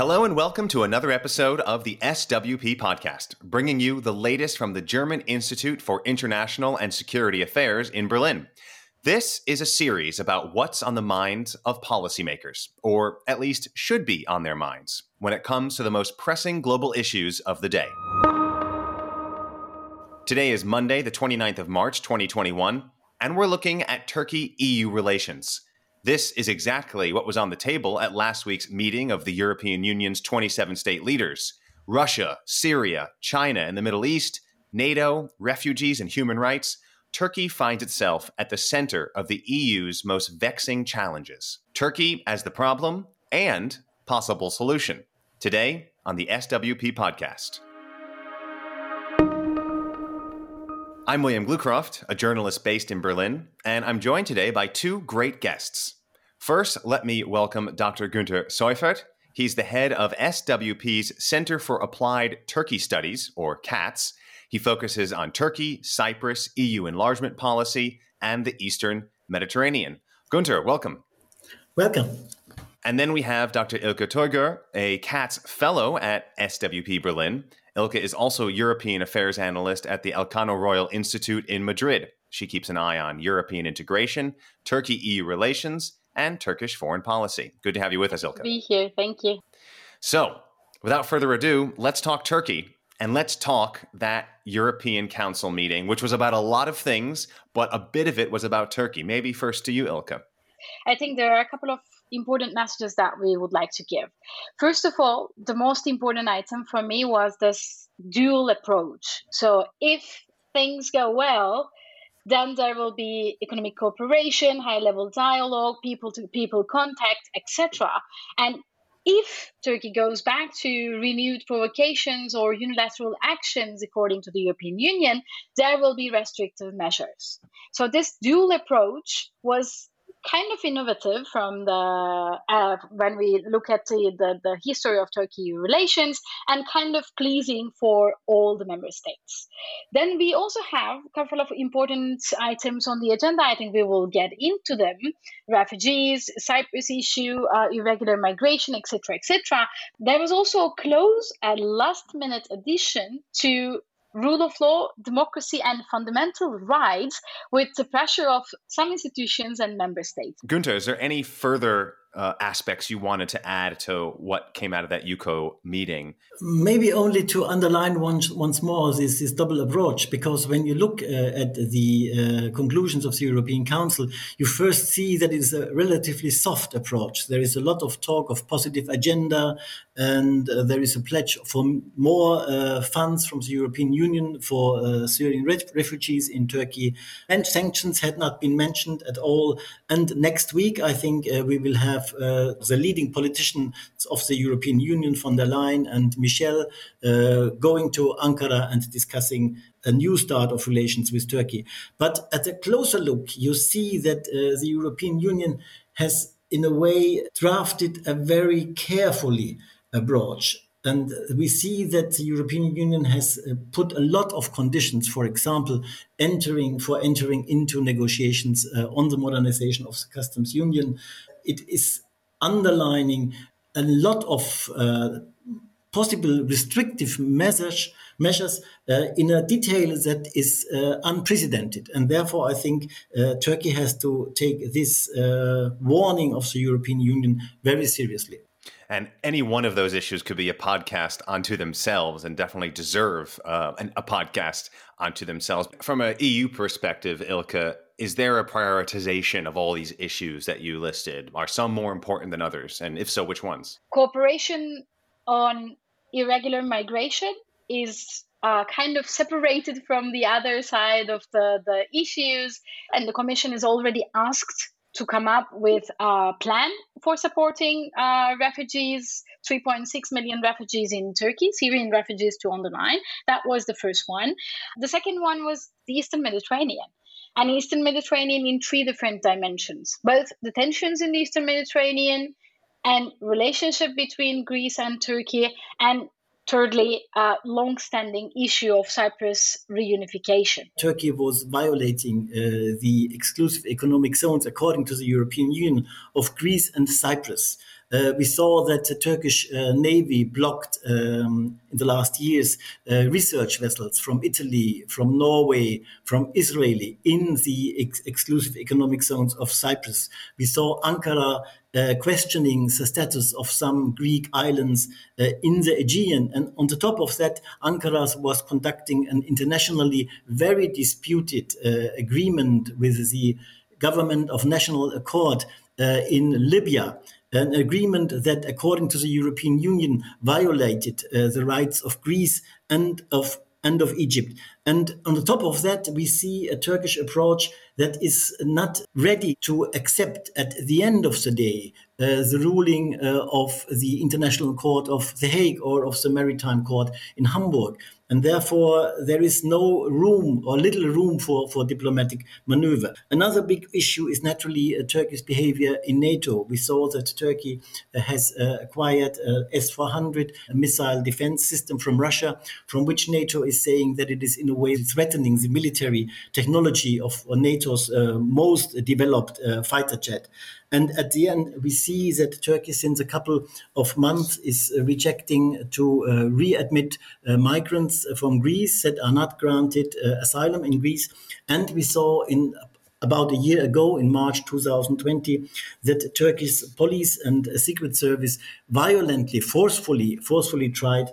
Hello and welcome to another episode of the SWP podcast, bringing you the latest from the German Institute for International and Security Affairs in Berlin. This is a series about what's on the minds of policymakers, or at least should be on their minds, when it comes to the most pressing global issues of the day. Today is Monday, the 29th of March, 2021, and we're looking at Turkey-EU relations. This is exactly what was on the table at last week's meeting of the European Union's 27 state leaders. Russia, Syria, China and the Middle East, NATO, refugees and human rights. Turkey finds itself at the center of the EU's most vexing challenges. Turkey as the problem and possible solution. Today on the SWP podcast. I'm William Glucroft, a journalist based in Berlin, and I'm joined today by two great guests. First, let me welcome Dr. Günther Seufert. He's the head of SWP's Center for Applied Turkey Studies, or CATS. He focuses on Turkey, Cyprus, EU enlargement policy, and the Eastern Mediterranean. Günther, welcome. Welcome. And then we have Dr. Ilke Teuger, a CATS fellow at SWP Berlin. Ilke is also European Affairs Analyst at the Elcano Royal Institute in Madrid. She keeps an eye on European integration, Turkey-EU relations, and Turkish foreign policy. Good to have you with us, Ilke. Be here. Thank you. So, without further ado, let's talk Turkey. And let's talk that European Council meeting, which was about a lot of things, but a bit of it was about Turkey. Maybe first to you, Ilke. I think there are a couple of important messages that we would like to give. First of all, the most important item for me was this dual approach. So if things go well, then there will be economic cooperation, high-level dialogue, people-to-people contact, etc. And if Turkey goes back to renewed provocations or unilateral actions according to the European Union, there will be restrictive measures. So this dual approach was kind of innovative from when we look at the history of Turkey relations, and kind of pleasing for all the member states. Then we also have a couple of important items on the agenda. I think we will get into them: refugees, Cyprus issue, irregular migration, etc., etc. There was also a clause, a last-minute addition to rule of law, democracy, and fundamental rights, with the pressure of some institutions and member states. Günther, is there any further aspects you wanted to add to what came out of that UCO meeting? Maybe only to underline once more this double approach, because when you look at the conclusions of the European Council, you first see that it's a relatively soft approach. There is a lot of talk of positive agenda, and there is a pledge for more funds from the European Union for Syrian refugees in Turkey, and sanctions had not been mentioned at all. And next week, I think we will have the leading politicians of the European Union, von der Leyen and Michel, going to Ankara and discussing a new start of relations with Turkey. But at a closer look, you see that the European Union has, in a way, drafted a very carefully approach. And we see that the European Union has put a lot of conditions, for example, entering into negotiations on the modernization of the customs union. It is underlining a lot of possible restrictive measures in a detail that is unprecedented. And therefore, I think Turkey has to take this warning of the European Union very seriously. And any one of those issues could be a podcast unto themselves and definitely deserve a podcast unto themselves. From an EU perspective, Ilke, is there a prioritization of all these issues that you listed? Are some more important than others? And if so, which ones? Cooperation on irregular migration is kind of separated from the other side of the issues. And the Commission is already asked to come up with a plan for supporting refugees, 3.6 million refugees in Turkey, Syrian refugees to underline. That was the first one. The second one was the Eastern Mediterranean. And Eastern Mediterranean in three different dimensions, both the tensions in the Eastern Mediterranean and relationship between Greece and Turkey, and thirdly, a long-standing issue of Cyprus reunification. Turkey was violating the exclusive economic zones, according to the European Union, of Greece and Cyprus. We saw that the Turkish Navy blocked in the last years research vessels from Italy, from Norway, from Israel in the exclusive economic zones of Cyprus. We saw Ankara questioning the status of some Greek islands in the Aegean. And on the top of that, Ankara was conducting an internationally very disputed agreement with the government of national accord in Libya, an agreement that, according to the European Union, violated the rights of Greece and of Egypt. And on the top of that, we see a Turkish approach that is not ready to accept at the end of the day the ruling of the International Court of The Hague or of the Maritime Court in Hamburg. And therefore, there is no room or little room for diplomatic maneuver. Another big issue is naturally Turkey's behavior in NATO. We saw that Turkey has acquired S-400, a missile defense system from Russia, from which NATO is saying that it is in a way threatening the military technology of NATO's most developed fighter jet. And at the end, we see that Turkey, since a couple of months, is rejecting to readmit migrants from Greece that are not granted asylum in Greece. And we saw in about a year ago, in March 2020, that Turkey's police and secret service violently, forcefully tried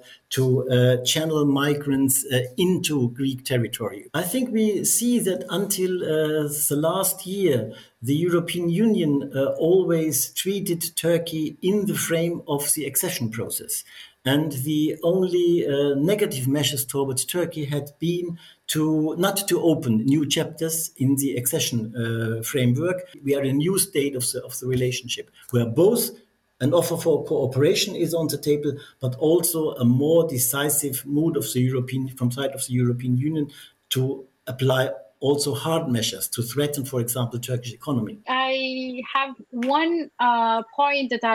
to channel migrants into Greek territory. I think we see that until the last year, the European Union always treated Turkey in the frame of the accession process. And the only negative measures towards Turkey had been not to open new chapters in the accession framework. We are in a new state of the relationship, where both an offer for cooperation is on the table, but also a more decisive mood from side of the European Union to apply also hard measures to threaten, for example, Turkish economy. I have one point that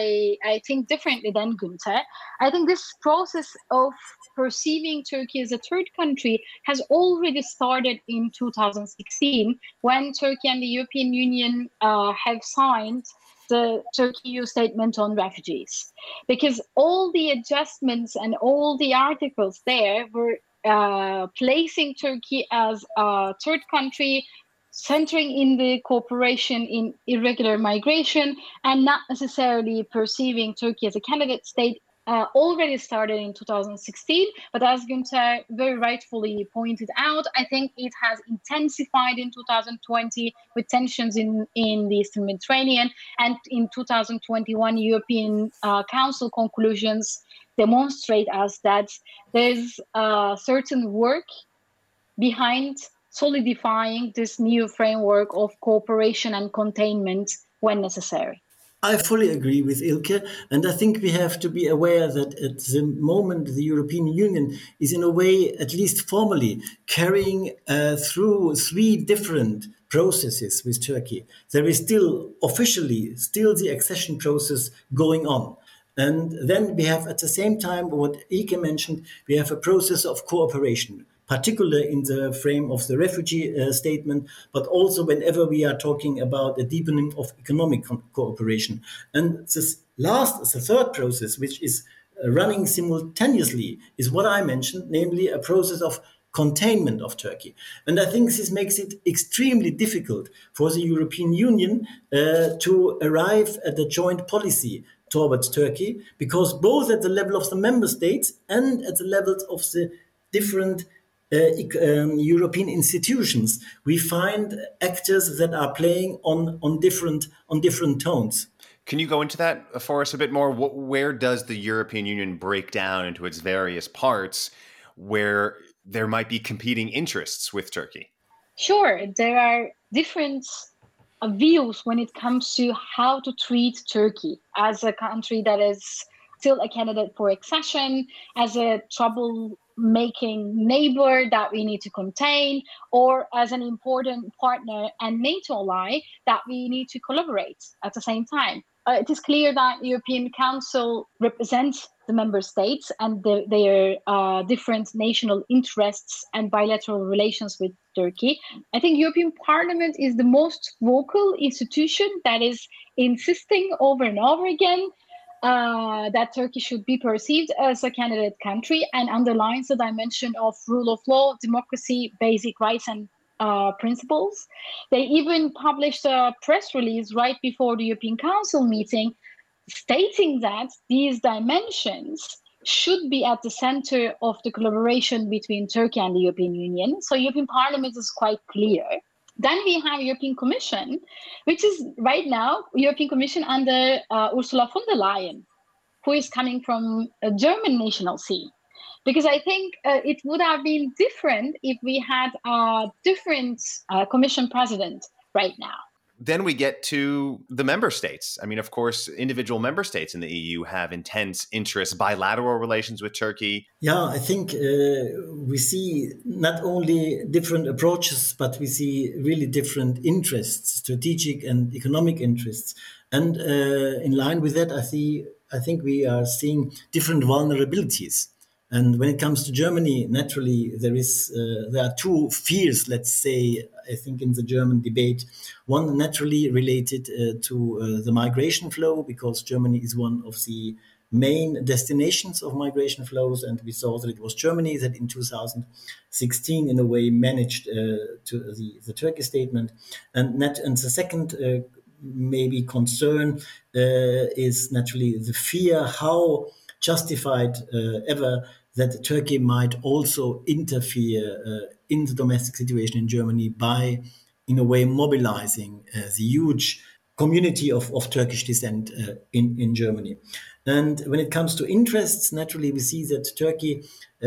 I think differently than Günther. I think this process of perceiving Turkey as a third country has already started in 2016, when Turkey and the European Union have signed the Turkey-EU statement on refugees. Because all the adjustments and all the articles there were placing Turkey as a third country, centering in the cooperation in irregular migration, and not necessarily perceiving Turkey as a candidate state, already started in 2016. But as Günther very rightfully pointed out, I think it has intensified in 2020 with tensions in the Eastern Mediterranean, and in 2021 European Council conclusions demonstrate us that there's a certain work behind solidifying this new framework of cooperation and containment when necessary. I fully agree with Ilke, and I think we have to be aware that at the moment the European Union is in a way, at least formally, carrying through three different processes with Turkey. There is still the accession process going on. And then we have, at the same time, what Ilke mentioned, we have a process of cooperation, particularly in the frame of the refugee statement, but also whenever we are talking about a deepening of economic cooperation. And the third process, which is running simultaneously, is what I mentioned, namely a process of containment of Turkey. And I think this makes it extremely difficult for the European Union to arrive at a joint policy towards Turkey, because both at the level of the member states and at the levels of the different European institutions, we find actors that are playing on different tones. Can you go into that for us a bit more? Where does the European Union break down into its various parts where there might be competing interests with Turkey? Sure, there are different views when it comes to how to treat Turkey as a country that is still a candidate for accession, as a troublemaking neighbor that we need to contain, or as an important partner and NATO ally that we need to collaborate at the same time. it is clear that European Council represents the member states and their different national interests and bilateral relations with Turkey. I think European Parliament is the most vocal institution that is insisting over and over again that Turkey should be perceived as a candidate country and underlines the dimension of rule of law, democracy, basic rights and principles. They even published a press release right before the European Council meeting stating that these dimensions should be at the center of the collaboration between Turkey and the European Union. So European Parliament is quite clear. Then we have European Commission, which is right now European Commission under Ursula von der Leyen, who is coming from a German national scene. Because I think it would have been different if we had a different Commission president right now. Then we get to the member states. I mean, of course, individual member states in the EU have intense interests, bilateral relations with Turkey. Yeah, I think we see not only different approaches, but we see really different interests, strategic and economic interests. And in line with that, I think we are seeing different vulnerabilities. And when it comes to Germany, naturally, there are two fears, let's say, I think, in the German debate. One naturally related to the migration flow, because Germany is one of the main destinations of migration flows. And we saw that it was Germany that in 2016, in a way, managed to the Turkey statement. And the second maybe concern is naturally the fear how justified ever that Turkey might also interfere in the domestic situation in Germany by, in a way, mobilizing the huge community of Turkish descent in Germany. And when it comes to interests, naturally, we see that Turkey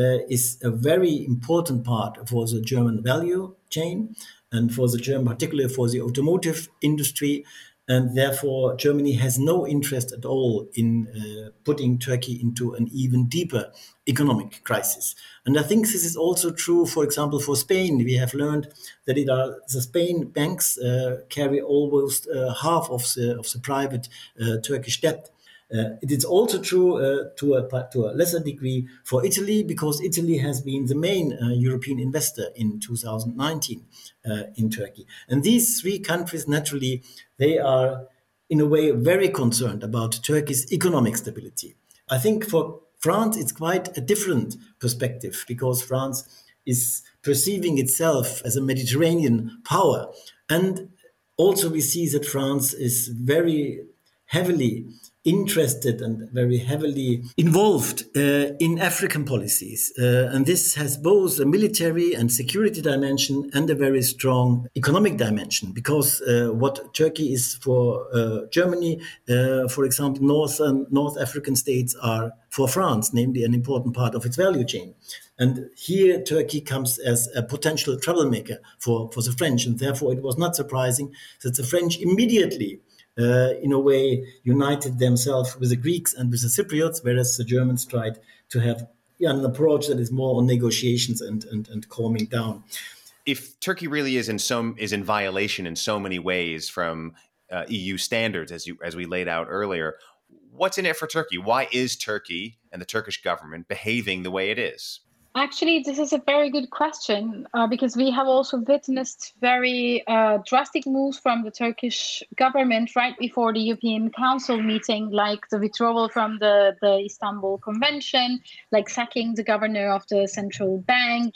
is a very important part for the German value chain and for the German, particularly for the automotive industry. And therefore, Germany has no interest at all in putting Turkey into an even deeper economic crisis. And I think this is also true, for example, for Spain. We have learned that the Spain banks carry almost half of the private Turkish debt. It is also true to a lesser degree for Italy, because Italy has been the main European investor in 2019 in Turkey. And these three countries, naturally, they are, in a way, very concerned about Turkey's economic stability. I think for France, it's quite a different perspective, because France is perceiving itself as a Mediterranean power. And also we see that France is very heavily interested and very heavily involved in African policies. And this has both a military and security dimension and a very strong economic dimension, because what Turkey is for Germany, for example, North African states are for France, namely an important part of its value chain. And here Turkey comes as a potential troublemaker for the French. And therefore it was not surprising that the French immediately in a way, united themselves with the Greeks and with the Cypriots, whereas the Germans tried to have an approach that is more on negotiations and calming down. If Turkey really is in violation in so many ways from EU standards, as we laid out earlier, what's in it for Turkey? Why is Turkey and the Turkish government behaving the way it is? Actually, this is a very good question because we have also witnessed very drastic moves from the Turkish government right before the European Council meeting, like the withdrawal from the Istanbul Convention, like sacking the governor of the central bank,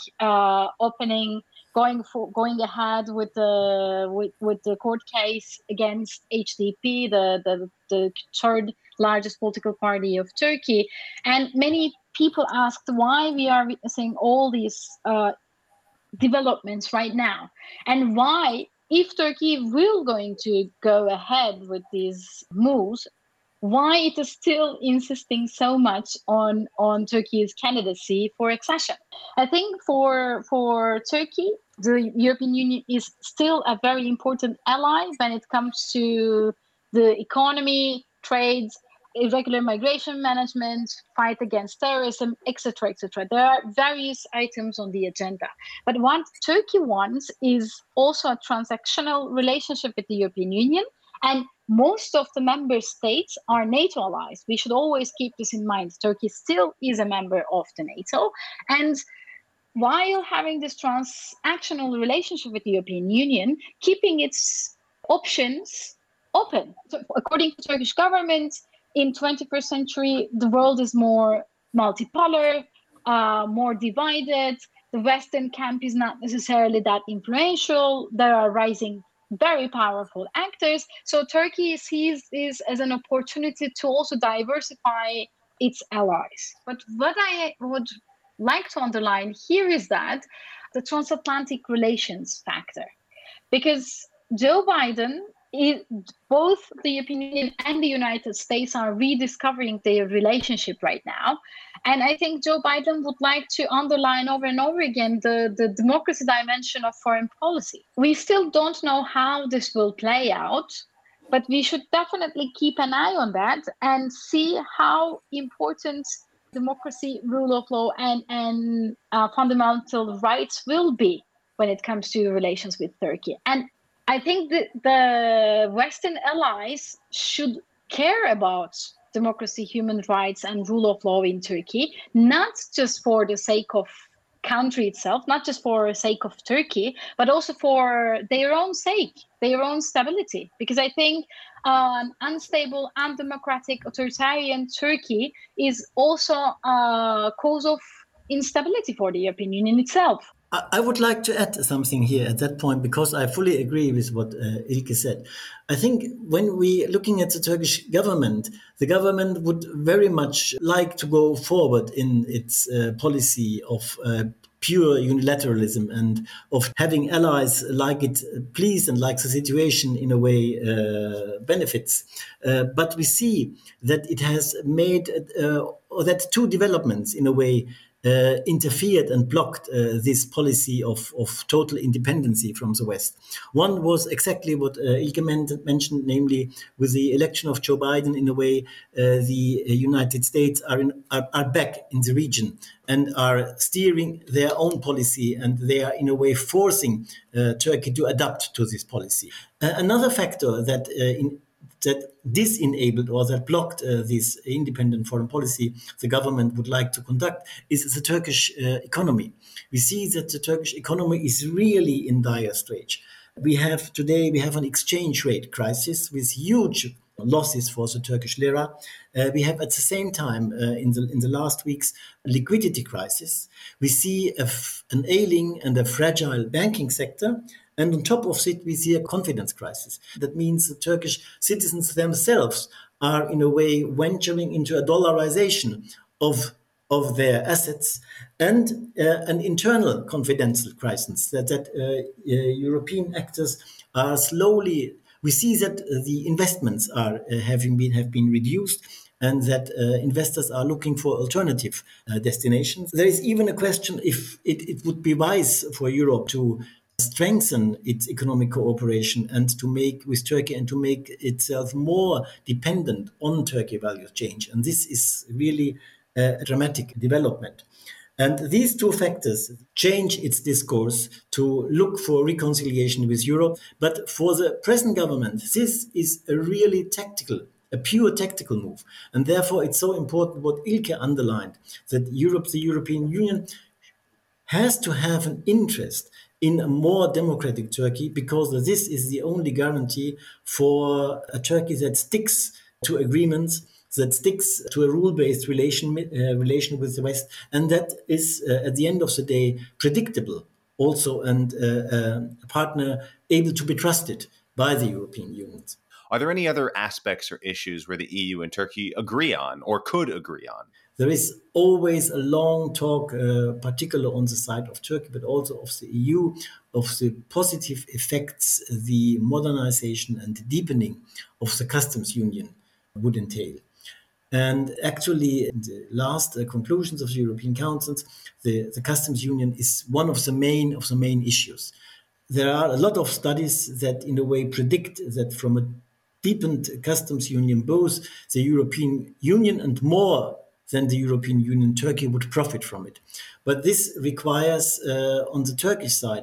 going ahead with the court case against HDP, the third largest political party of Turkey, and many people asked why we are witnessing all these developments right now, and why, if Turkey will going to go ahead with these moves, why it is still insisting so much on Turkey's candidacy for accession. I think for Turkey, the European Union is still a very important ally when it comes to the economy, trade, irregular migration management, fight against terrorism, etc., etc. There are various items on the agenda. But what Turkey wants is also a transactional relationship with the European Union. And most of the member states are NATO allies. We should always keep this in mind. Turkey still is a member of the NATO. And while having this transactional relationship with the European Union, keeping its options open. So according to the Turkish government, in 21st century, the world is more multipolar, more divided. The Western camp is not necessarily that influential. There are rising very powerful actors. So Turkey sees this as an opportunity to also diversify its allies. But what I would like to underline here is that the transatlantic relations factor, because Joe Biden, both the European Union and the United States are rediscovering their relationship right now. And I think Joe Biden would like to underline over and over again the democracy dimension of foreign policy. We still don't know how this will play out, but we should definitely keep an eye on that and see how important democracy, rule of law, and fundamental rights will be when it comes to relations with Turkey. And I think that the Western allies should care about democracy, human rights, and rule of law in Turkey, not just for the sake of country itself, not just for the sake of Turkey, but also for their own sake, their own stability. Because I think an unstable, undemocratic, authoritarian Turkey is also a cause of instability for the European Union itself. I would like to add something here at that point, because I fully agree with what Ilke said. I think when we looking at the Turkish government, the government would very much like to go forward in its policy of pure unilateralism and of having allies like it please and like the situation in a way benefits. But we see that it has made that two developments in a way interfered and blocked this policy of total independency from the West. One was exactly what Ilke mentioned, namely with the election of Joe Biden. In a way, the United States are back in the region and are steering their own policy, and they are in a way forcing Turkey to adapt to this policy. Another factor that disenabled or that blocked this independent foreign policy the government would like to conduct is the Turkish economy. We see that the Turkish economy is really in dire straits. Today we have an exchange rate crisis with huge losses for the Turkish lira. We have at the same time in the last weeks a liquidity crisis. We see an ailing and a fragile banking sector. And on top of it, we see a confidence crisis. That means the Turkish citizens themselves are, in a way, venturing into a dollarization of their assets, and an internal confidential crisis that European actors are slowly. We see that the investments have been reduced, and that investors are looking for alternative destinations. There is even a question if it would be wise for Europe to strengthen its economic cooperation and to make with Turkey and to make itself more dependent on Turkey value change. And this is really a dramatic development. And these two factors change its discourse to look for reconciliation with Europe. But for the present government, this is a pure tactical move. And therefore, it's so important what Ilke underlined, that the European Union has to have an interest in a more democratic Turkey, because this is the only guarantee for a Turkey that sticks to agreements, that sticks to a rule-based relation with the West, and that is, at the end of the day, predictable also, and a partner able to be trusted by the European Union. Are there any other aspects or issues where the EU and Turkey agree on or could agree on? There is always a long talk, particularly on the side of Turkey, but also of the EU, of the positive effects the modernization and deepening of the customs union would entail. And actually, in the last conclusions of the European Council, the customs union is one of the main issues. There are a lot of studies that, in a way, predict that from a deepened customs union, both the European Union and more than the European Union, Turkey would profit from it. But this requires, on the Turkish side,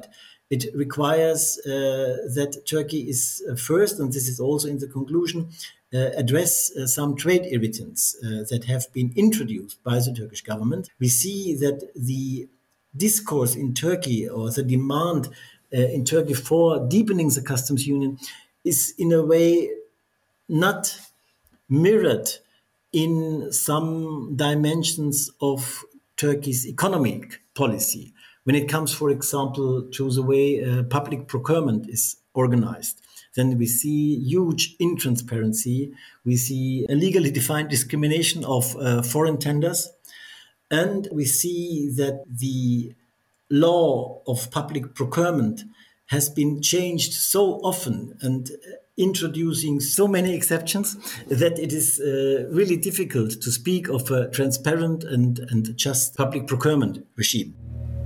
It requires that Turkey is first, and this is also in the conclusion, address some trade irritants that have been introduced by the Turkish government. We see that the discourse in Turkey, or the demand in Turkey for deepening the customs union, is in a way not mirrored in some dimensions of Turkey's economic policy. When it comes, for example, to the way public procurement is organized, then we see huge intransparency. We see a legally defined discrimination of foreign tenders. And we see that the law of public procurement has been changed so often and introducing so many exceptions that it is really difficult to speak of a transparent and just public procurement regime.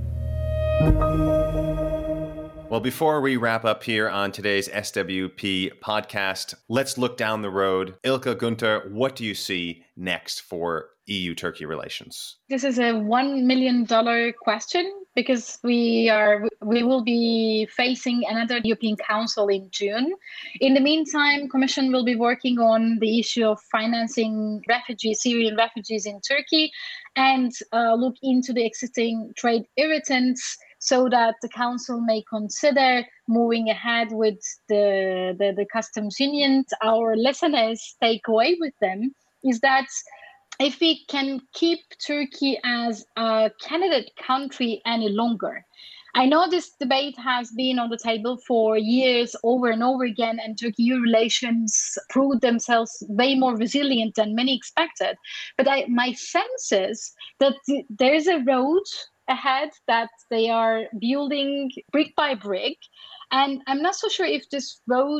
Well, before we wrap up here on today's SWP podcast, let's look down the road. Ilka, Günther, what do you see next for EU-Turkey relations? This is a $1 million question because we will be facing another European Council in June. In the meantime, Commission will be working on the issue of financing Syrian refugees in Turkey, and look into the existing trade irritants, so that the Council may consider moving ahead with the customs union. Our listeners take away with them is that if we can keep Turkey as a candidate country any longer. I know this debate has been on the table for years, over and over again, and Turkey-EU relations proved themselves way more resilient than many expected. But my sense is that there is a road ahead that they are building brick by brick, and I'm not so sure if this road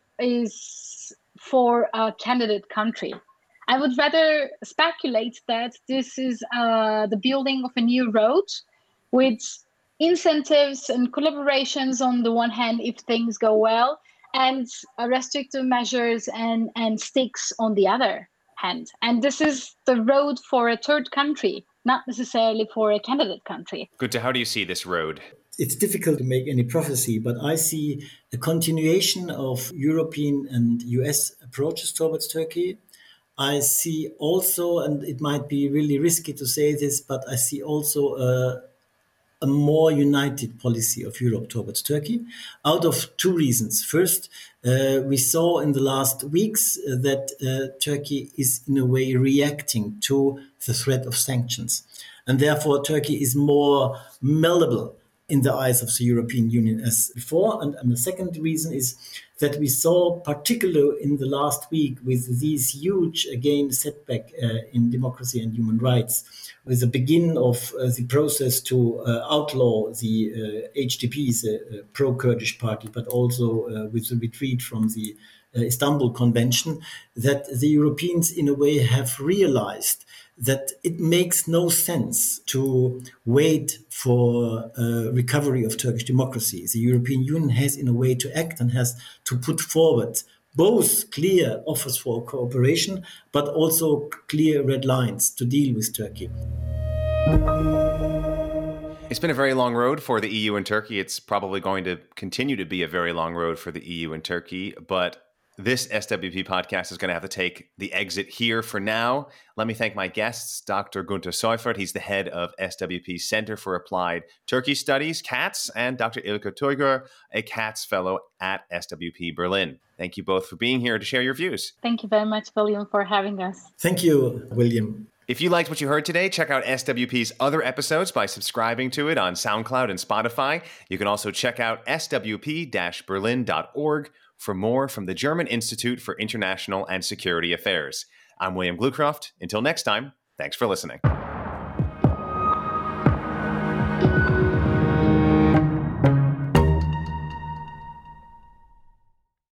is for a candidate country. I would rather speculate that this is the building of a new road with incentives and collaborations on the one hand if things go well, and restrictive measures and sticks on the other hand. And this is the road for a third country, not necessarily for a candidate country. Günther, how do you see this road? It's difficult to make any prophecy, but I see a continuation of European and US approaches towards Turkey. I see also, and it might be really risky to say this, but I see also a more united policy of Europe towards Turkey, out of two reasons. First, we saw in the last weeks that Turkey is in a way reacting to the threat of sanctions. And therefore, Turkey is more malleable in the eyes of the European Union as before. And the second reason is that we saw, particularly in the last week, with these huge, again, setback in democracy and human rights, with the beginning of the process to outlaw the HDP, the pro-Kurdish party, but also with the retreat from the Istanbul Convention, that the Europeans, in a way, have realized that it makes no sense to wait for recovery of Turkish democracy. The European Union has, in a way, to act and has to put forward both clear offers for cooperation, but also clear red lines to deal with Turkey. It's been a very long road for the EU and Turkey. It's probably going to continue to be a very long road for the EU and Turkey, but this SWP podcast is going to have to take the exit here for now. Let me thank my guests, Dr. Günther Seufert. He's the head of SWP's Center for Applied Turkey Studies, CATS, and Dr. Ilka Teuger, a CATS fellow at SWP Berlin. Thank you both for being here to share your views. Thank you very much, William, for having us. Thank you, William. If you liked what you heard today, check out SWP's other episodes by subscribing to it on SoundCloud and Spotify. You can also check out swp-berlin.org for more from the German Institute for International and Security Affairs. I'm William Glucroft. Until next time, thanks for listening.